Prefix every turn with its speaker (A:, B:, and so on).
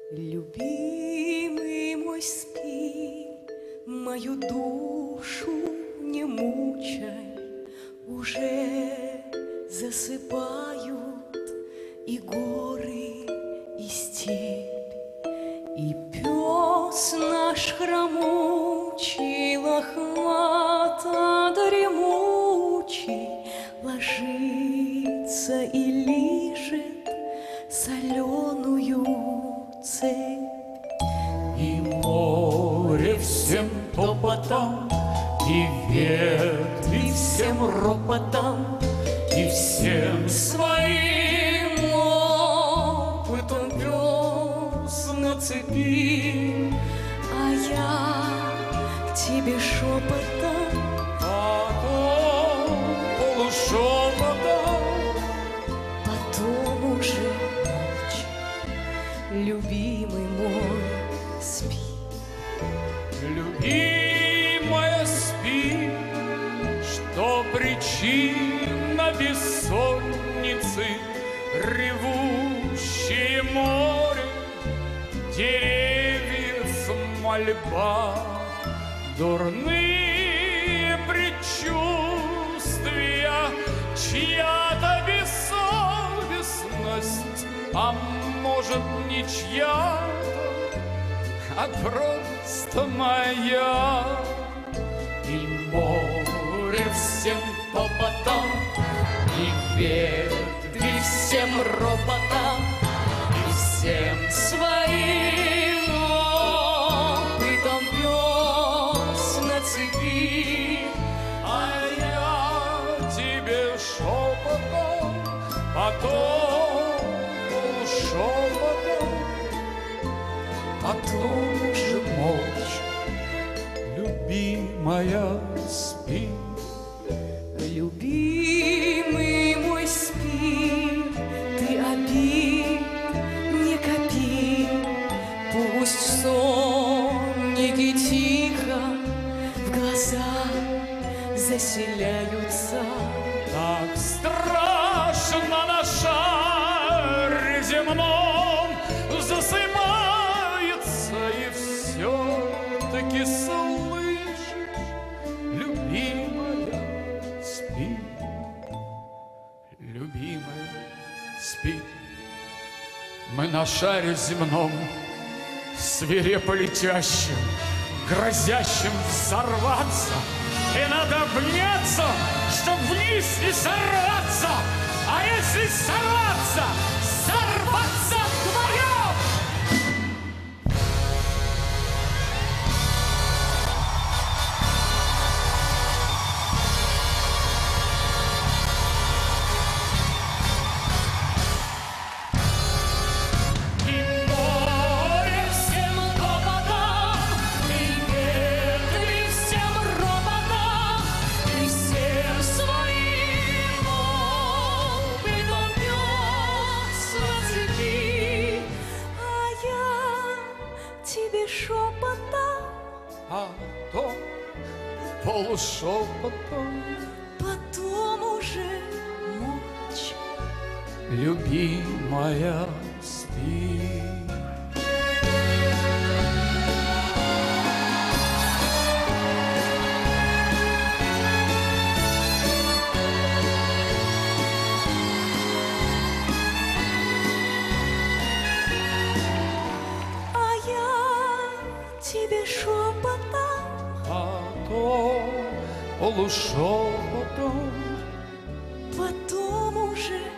A: Любимый мой, спи, мою душу не мучай, уже засыпают и горы, и степь, и пес наш хромучий, лохмато дремучий, ложится и лижет соленую цепь.
B: И море всем топотом, и ветви всем ропотом, и всем своим опытом пес на цепи.
A: А я к тебе шепотом,
B: потом полушепотом,
A: потом уже молча. Любимый мой, спи.
B: Любимая, спи, что причина бессонницы, ревущее море, деревьев мольба, дурные предчувствия, чья-то бессовестность, а может, не чья-то, а просто моя. И море всем топотом, и ветви всем ропотом, и всем своим опытом пес на цепи. А я тебе шепотом, потом полушепотом, потом уже молча. Любимая, спи.
A: Любимый мой, спи, ты обид не копи, пусть сонники тихо в глаза заселяются.
B: Так страшно на шаре земном засыпается, и все-таки слышишь, любимая, спи. Любимая, спи. Мы на шаре земном, свирепо летящим, грозящим взорваться, и надо обняться, чтоб вниз не сорваться, а если сорваться, сорваться вдвоем!
A: Шепотом,
B: а то полушепотом,
A: потом уже молча.
B: Любимая, спи.
A: Тебе шепотом,
B: а то полушепотом,
A: потом уже